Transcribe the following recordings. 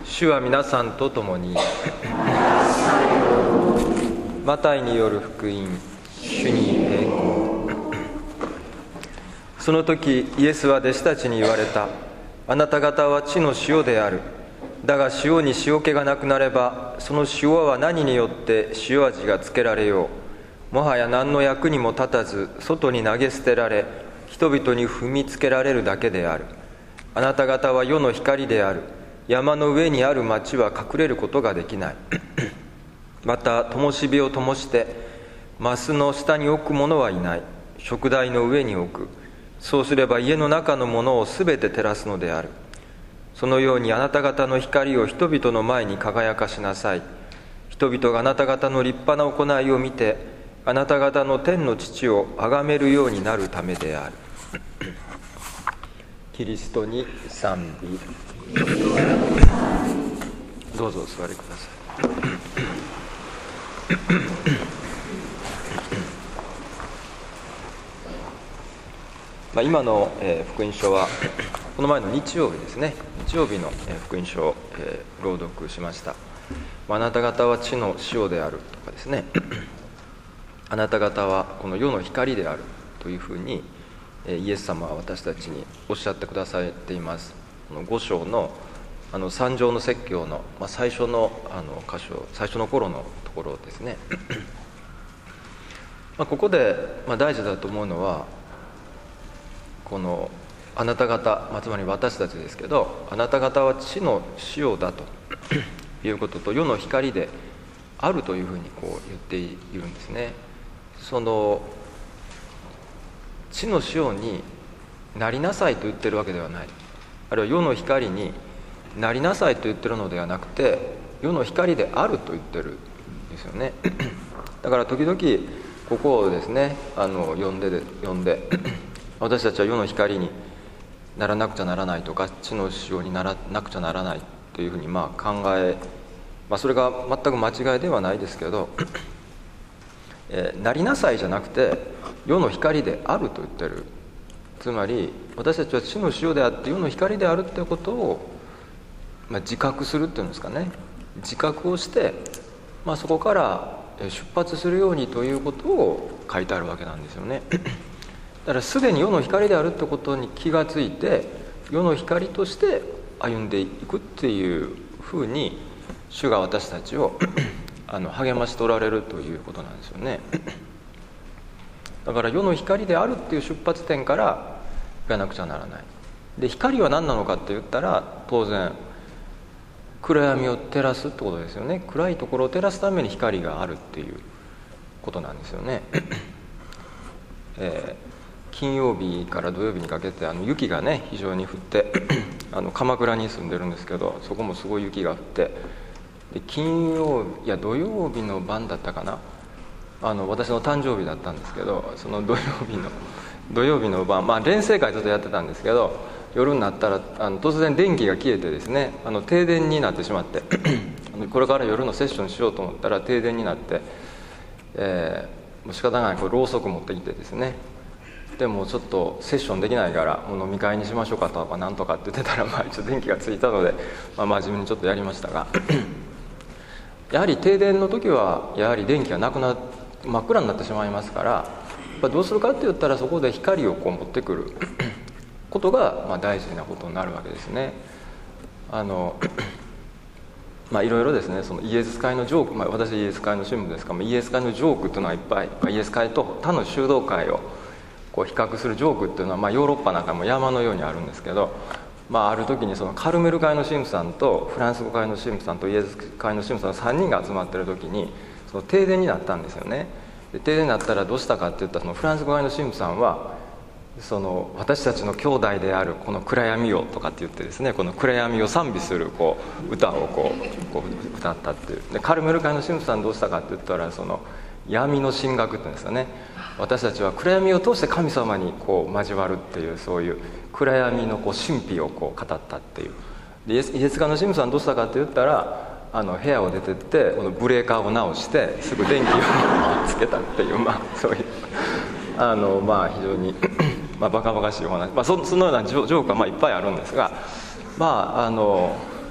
主は皆さんと共に。マタイによる福音。主に栄光。その時イエスは弟子たちに言われた。あなた方は地の塩である。だが塩に塩気がなくなれば、その塩は何によって塩味がつけられよう。もはや何の役にも立たず、外に投げ捨てられ、人々に踏みつけられるだけである。あなた方は世の光である。山の上にある町は隠れることができない。また灯火を灯してマスの下に置く者はいない。燭台の上に置く。そうすれば家の中のものをすべて照らすのである。そのようにあなた方の光を人々の前に輝かしなさい。人々があなた方の立派な行いを見て、あなた方の天の父を崇めるようになるためである。キリストに賛美。どうぞお座りください。今の福音書はこの前の日曜日ですね。日曜日の福音書を朗読しました。あなた方は地の塩であるとかですね、あなた方はこの世の光であるというふうにイエス様は私たちにおっしゃってくださっています。この5章の三条の説教の最初の箇所、最初の頃のところですね。ここで大事だと思うのは、このあなた方、つまり私たちですけど、あなた方は地の塩だということと、世の光であるというふうに言っているんですね。その地の塩になりなさいと言ってるわけではない。あるいは世の光になりなさいと言ってるのではなくて、世の光であると言ってるんですよね。だから時々ここをですね読んで私たちは世の光にならなくちゃならないとか、地の塩にならなくちゃならないというふうに考え、それが全く間違いではないですけど、なりなさいじゃなくて世の光であると言ってる。つまり私たちは地の塩であって世の光であるということを、自覚するっていうんですかね。自覚をして、そこから出発するようにということを書いてあるわけなんですよね。だからすでに世の光であるってことに気がついて、世の光として歩んでいくっていうふうに主が私たちを励ましておられるということなんですよね。だから世の光であるっていう出発点からいかなくちゃならない。で、光は何なのかって言ったら、当然暗闇を照らすってことですよね。暗いところを照らすために光があるっていうことなんですよね。金曜日から土曜日にかけて雪がね非常に降って鎌倉に住んでるんですけど、そこもすごい雪が降って、で土曜日の晩だったかな、私の誕生日だったんですけど、その土曜日の晩、練成会ちょっとやってたんですけど、夜になったら突然電気が消えてですね、停電になってしまってこれから夜のセッションしようと思ったら停電になって、もう仕方ないろうそく持ってきてですね、でもちょっとセッションできないからもう飲み会にしましょうかとかなんとかって言ってたら、一応電気がついたので、真面目にちょっとやりましたがやはり停電の時はやはり電気がなくなって真っ暗になってしまいますから、どうするかって言ったらそこで光を持ってくることが大事なことになるわけですね。いろいろですね、そのイエス会のジョーク、私イエス会の新聞ですから、イエス会のジョークっていうのはいっぱい、イエス会と他の修道会を比較するジョークっていうのは、ヨーロッパなんかも山のようにあるんですけど、ある時にそのカルメル会の神父さんとフランス語会の神父さんとイエス会の神父さんの3人が集まってる時にその停電になったんですよね。で、停電になったらどうしたかって言ったら、そのフランス語会の神父さんはその私たちの兄弟であるこの暗闇をとかって言ってですね、この暗闇を賛美する歌を歌ったっていう。で、カルメル会の神父さんどうしたかって言ったら、その闇の神学っていうんですかね、私たちは暗闇を通して神様に交わるっていう、そういう暗闇の神秘を語ったっていう。で、イエス会の神父さんどうしたかって言ったら、部屋を出てってこのブレーカーを直してすぐ電気をつけたっていう、そういう非常にバカバカしいお話、そのようなジョークはいっぱいあるんですが、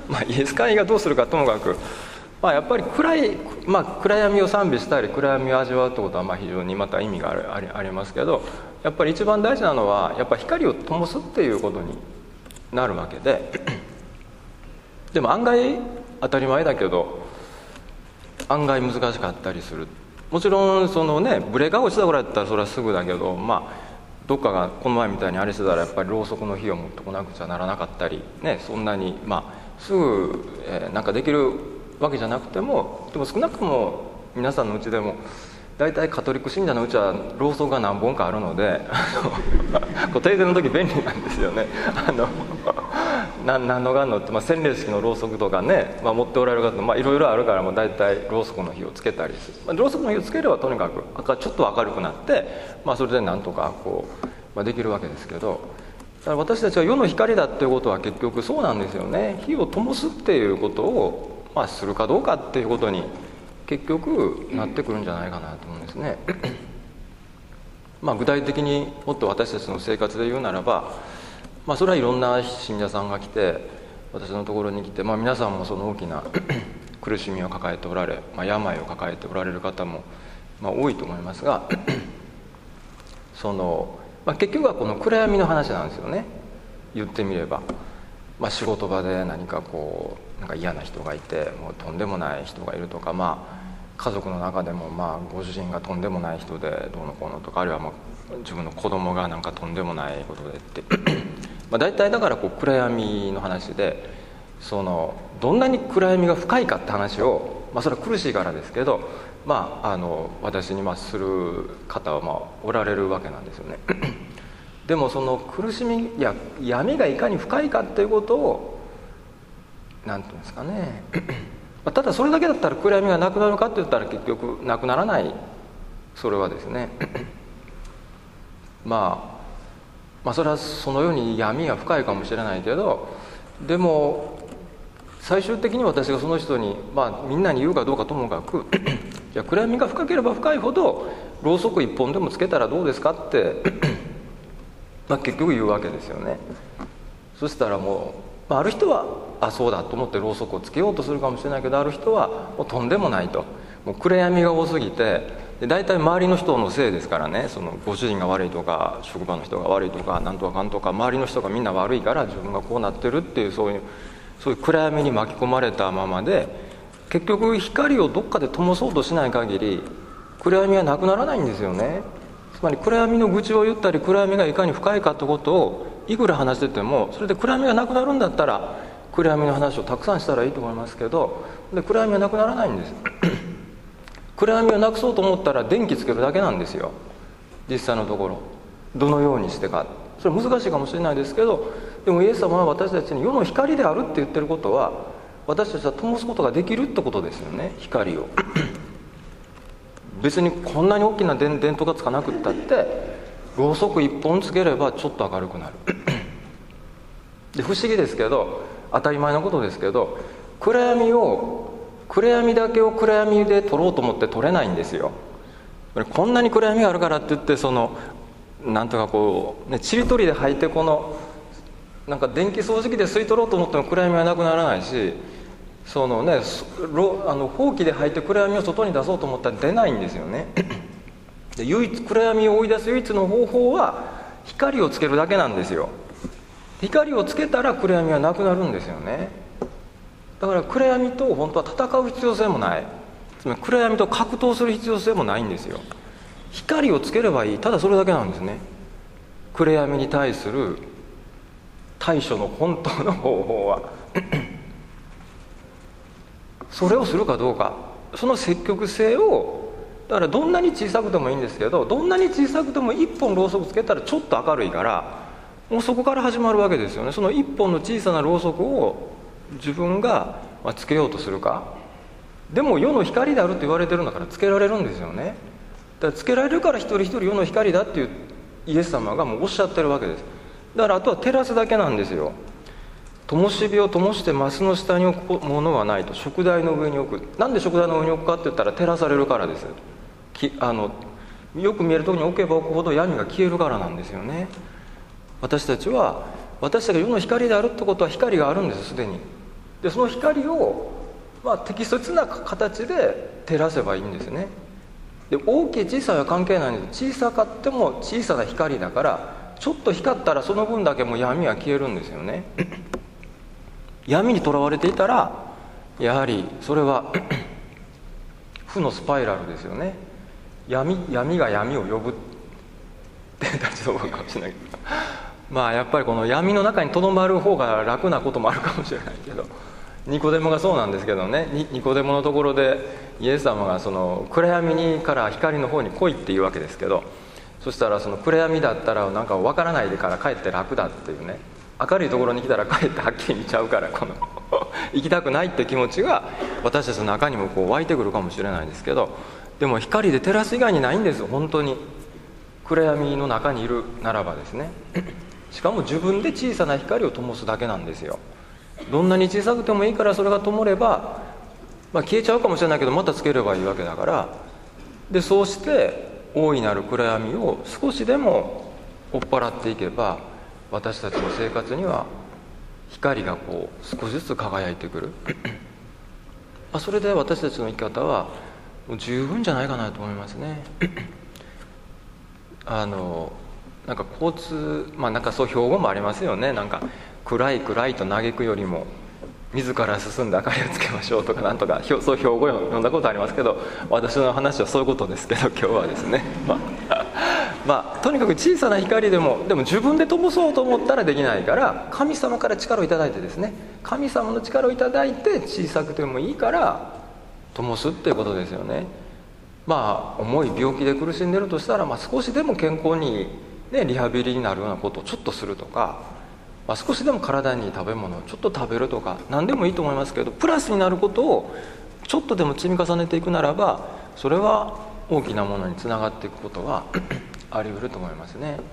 イエス会がどうするかともかく、やっぱり暗闇を賛美したり暗闇を味わうってことは非常にまた意味がありますけど、やっぱり一番大事なのはやっぱり光を灯すっていうことになるわけで、でも案外当たり前だけど案外難しかったりする。もちろんそのねブレが落ちたぐらいだったらそれはすぐだけど、どっかがこの前みたいにあれしてたらやっぱりろうそくの火を持ってこなくちゃならなかったりね、そんなにすぐなんかできるわけじゃなくても、でも少なくとも皆さんのうちでも大体カトリック信者のうちはろうそくが何本かあるので停電の時便利なんですよね。何のがんのって、洗礼式のろうそくとかね、持っておられる方いろいろあるから、大体ろうそくの火をつけたりする。ろうそくの火をつければとにかくちょっと明るくなって、それでなんとかできるわけですけど、だから私たちは世の光だっていうことは結局そうなんですよね。火を灯すっていうことを、するかどうかっていうことに結局なってくるんじゃないかなと思うんですね。具体的にもっと私たちの生活で言うならば、それはいろんな信者さんが来て私のところに来て、皆さんもその大きな苦しみを抱えておられ、病を抱えておられる方も、多いと思いますが結局はこの暗闇の話なんですよね。言ってみれば、仕事場で何かなんか嫌な人がいて、もうとんでもない人がいるとか、家族の中でもご主人がとんでもない人でどうのこうのとか、あるいは自分の子供がなんかとんでもないことでって大体だから暗闇の話で、どんなに暗闇が深いかって話を、それは苦しいからですけど、私にする方はおられるわけなんですよね。でもその苦しみや闇がいかに深いかっていうことを何て言うんですかねただそれだけだったら暗闇がなくなるかって言ったら結局なくならない。それはですねそれはそのように闇が深いかもしれないけど、でも最終的に私がその人に、みんなに言うかどうかともかくいや暗闇が深ければ深いほどろうそく一本でもつけたらどうですかって結局言うわけですよね。そしたらもう、ある人はそうだと思ってろうそくをつけようとするかもしれないけど、ある人はもうとんでもないと、もう暗闇が多すぎて、で大体周りの人のせいですからね、そのご主人が悪いとか職場の人が悪いとかなんとかかんとか、周りの人がみんな悪いから自分がこうなってるっていう、そういう暗闇に巻き込まれたままで、結局光をどっかで灯そうとしない限り暗闇はなくならないんですよね。つまり暗闇の愚痴を言ったり暗闇がいかに深いかってことをいくら話してても、それで暗闇がなくなるんだったら暗闇の話をたくさんしたらいいと思いますけど、で暗闇はなくならないんです暗闇をなくそうと思ったら電気つけるだけなんですよ、実際のところ。どのようにしてか、それは難しいかもしれないですけど、でもイエス様は私たちに世の光であるって言ってることは、私たちは灯すことができるってことですよね、光を別にこんなに大きな電灯がつかなくったってろうそく一本つければちょっと明るくなるで不思議ですけど、当たり前のことですけど、暗闇だけを暗闇で撮ろうと思って撮れないんですよ。こんなに暗闇があるからって言って、なんとかちりとりで吐いてなんか電気掃除機で吸い取ろうと思っても暗闇はなくならないし、ほうきで吐いて暗闇を外に出そうと思ったら出ないんですよねで暗闇を追い出す唯一の方法は光をつけるだけなんですよ。光をつけたら暗闇はなくなるんですよね。だから暗闇と本当は戦う必要性もない、つまり暗闇と格闘する必要性もないんですよ。光をつければいい、ただそれだけなんですね。暗闇に対する対処の本当の方法はそれをするかどうか、その積極性を、だからどんなに小さくてもいいんですけど、どんなに小さくても一本ろうそくつけたらちょっと明るいから、もうそこから始まるわけですよね。その一本の小さなろうそくを自分がつけようとするか。でも世の光であるって言われてるんだからつけられるんですよね。だからつけられるから一人一人世の光だっていうイエス様がもうおっしゃってるわけです。だからあとは照らすだけなんですよ。灯火を灯してマスの下に置くものはないと、燭台の上に置く。なんで燭台の上に置くかって言ったら照らされるからです。よく見えるところに置けば置くほど闇が消えるからなんですよね。私たちが世の光であるってことは光があるんです、すでに。 でその光を、適切な形で照らせばいいんですね。で大きい小さいは関係ないんです。小さかっても小さな光だから、ちょっと光ったらその分だけもう闇は消えるんですよね。闇にとらわれていたらやはりそれは負のスパイラルですよね。闇が闇を呼ぶって言ったらちょっとかもしれないけどやっぱりこの闇の中にとどまる方が楽なこともあるかもしれないけど、ニコデモがそうなんですけどね、ニコデモのところでイエス様がその暗闇から光の方に来いっていうわけですけど、そしたらその暗闇だったらなんか分からないでからかえって楽だっていうね、明るいところに来たらかえってはっきり見ちゃうから、この行きたくないって気持ちが私たちの中にもこう湧いてくるかもしれないですけど、でも光で照らす以外にないんですよ。本当に暗闇の中にいるならばですね。しかも自分で小さな光を灯すだけなんですよ。どんなに小さくてもいいから、それが灯れば、消えちゃうかもしれないけどまたつければいいわけだから、でそうして大いなる暗闇を少しでも追っ払っていけば、私たちの生活には光がこう少しずつ輝いてくるそれで私たちの生き方はもう十分じゃないかなと思いますね。なんか交通、なんかそう標語もありますよね。なんか暗い暗いと嘆くよりも自ら進んで明かりをつけましょうとか、なんとかそう標語を読んだことありますけど、私の話はそういうことですけど、今日はですねとにかく小さな光でも自分で灯そうと思ったらできないから、神様から力をいただいてですね、神様の力をいただいて小さくてもいいから灯すっていうことですよね。重い病気で苦しんでるとしたら、少しでも健康に、リハビリになるようなことをちょっとするとか、少しでも体にいい食べ物をちょっと食べるとか、何でもいいと思いますけど、プラスになることをちょっとでも積み重ねていくならば、それは大きなものにつながっていくことはあり得ると思いますね。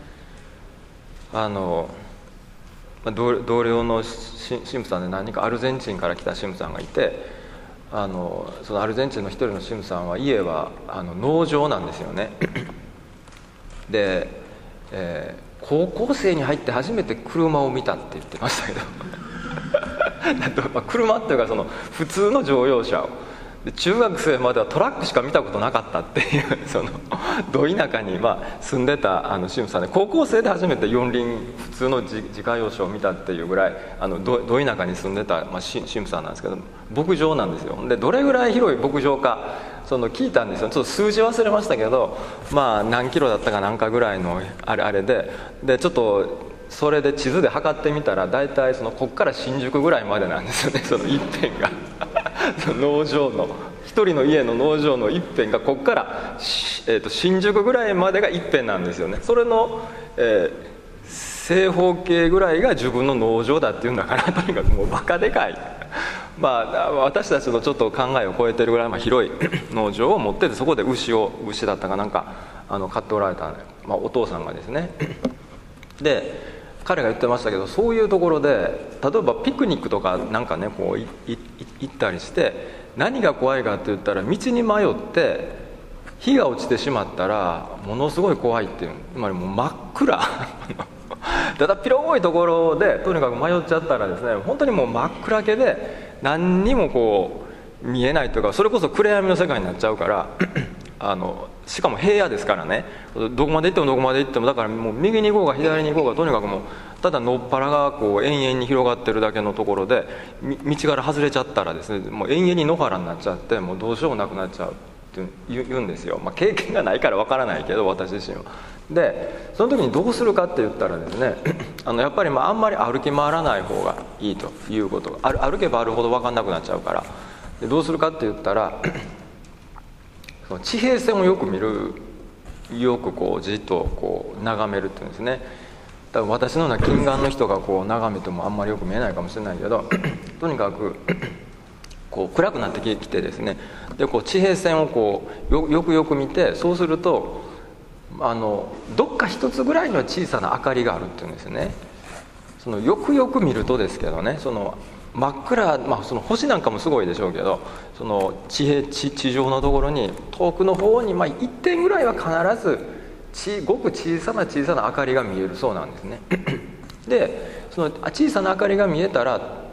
同僚の神父さんで何人かアルゼンチンから来た神父さんがいて、そのアルゼンチンの一人の神父さんは家は農場なんですよね。で、高校生に入って初めて車を見たって言ってましたけど車っていうかその普通の乗用車を、で中学生まではトラックしか見たことなかったっていうそのど田舎に住んでた神父さんで、高校生で初めて四輪普通の自家用車を見たっていうぐらいど田舎に住んでた、神父さんなんですけど、牧場なんですよ。でどれぐらい広い牧場か聞いたんですよ。ちょっと数字忘れましたけど、何キロだったかなんかぐらいのあれでちょっとそれで地図で測ってみたら、大体こっから新宿ぐらいまでなんですよね、その一辺が農場の一人の家の農場の一辺がこっから、新宿ぐらいまでが一辺なんですよね。それの、正方形ぐらいが自分の農場だっていうんだから、とにかくもうバカでかい私たちのちょっと考えを超えてるぐらい広い農場を持ってて、そこで牛だったかなんか買っておられた、お父さんがですねで彼が言ってましたけど、そういうところで例えばピクニックとかなんかねこう行ったりして、何が怖いかって言ったら、道に迷って火が落ちてしまったらものすごい怖いっていう、つまりもう真っ暗ただ広いところでとにかく迷っちゃったらですね、本当にもう真っ暗けで何にもこう見えないというか、それこそ暗闇の世界になっちゃうからしかも平野ですからね、どこまで行ってもだからもう右に行こうが左に行こうが、とにかくもうただのっぱらがこう延々に広がってるだけのところで、道から外れちゃったらですね、もう延々に野原になっちゃって、もうどうしようもなくなっちゃうって言うんですよ。経験がないからわからないけど、私自身は。でその時にどうするかって言ったらですねやっぱりあんまり歩き回らない方がいいということが、歩けばあるほど分かんなくなっちゃうから、でどうするかって言ったらその地平線をよく見る、よくこうじっとこう眺めるっていうんですね。多分私のような近眼の人がこう眺めてもあんまりよく見えないかもしれないけどとにかくこう暗くなってきてですね、でこう地平線をこうよくよく見て、そうするとどっか一つぐらいの小さな明かりがあるっていうんですね。そのよくよく見るとですけどね、その真っ暗、その星なんかもすごいでしょうけど、その地上のところに遠くの方に1点ぐらいは必ずごく小さな明かりが見えるそうなんですねでその小さな明かりが見えたら、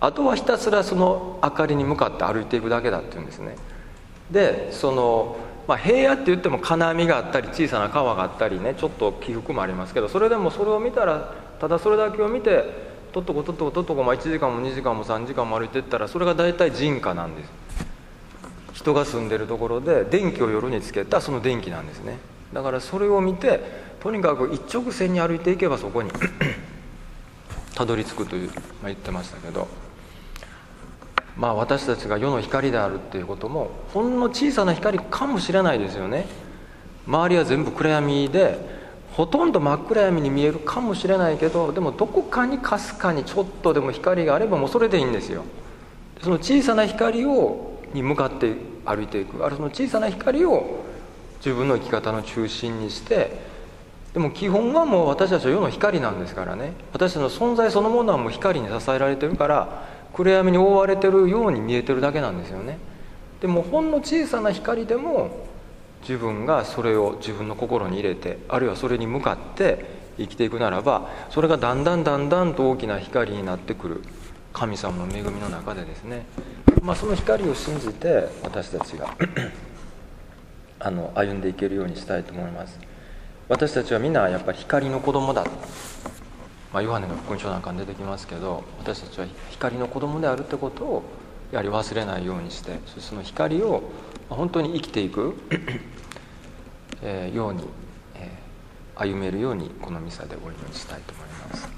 あとはひたすらその明かりに向かって歩いていくだけだっていうんですね。で平野って言っても金網があったり小さな川があったりね、ちょっと起伏もありますけど、それでもそれを見たら、ただそれだけを見てとっとことっとことっとこ1時間も2時間も3時間も歩いていったら、それが大体人家なんです。人が住んでるところで電気を夜につけたその電気なんですね。だからそれを見て、とにかく一直線に歩いていけばそこにたどり着くという、言ってましたけど、私たちが世の光であるっていうこともほんの小さな光かもしれないですよね。周りは全部暗闇でほとんど真っ暗闇に見えるかもしれないけど、でもどこかにかすかにちょっとでも光があればもうそれでいいんですよ。その小さな光に向かって歩いていく、その小さな光を自分の生き方の中心にして、でも基本はもう私たちは世の光なんですからね。私たちの存在そのものはもう光に支えられてるから、暗闇に覆われてるように見えてるだけなんですよね。でもほんの小さな光でも自分がそれを自分の心に入れて、あるいはそれに向かって生きていくならば、それがだんだんと大きな光になってくる神様の恵みの中でですね、その光を信じて私たちが歩んでいけるようにしたいと思います。私たちはみんなやっぱり光の子供だ、ヨハネの福音書なんかに出てきますけど、私たちは光の子供であるってことをやはり忘れないようにして、その光を本当に生きていくように歩めるように、このミサでお祈りしたいと思います。